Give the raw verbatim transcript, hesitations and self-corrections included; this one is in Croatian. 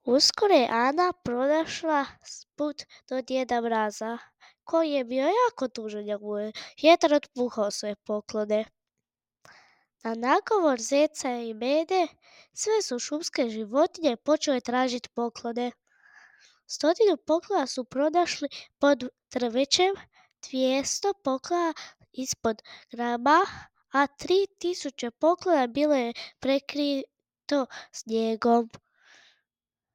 Uskoro je Ana pronašla put do djeda Mraza, koji je bio jako tužan jer mu je vjetar otpuhao sve poklone. Na nagovor zeca i mede sve su šumske životinje počele tražiti poklone. Stotinu poklona su pronašli pod drvećem, dvjesto poklona ispod grama, a tri tisuće poklona bilo je prekrito snijegom.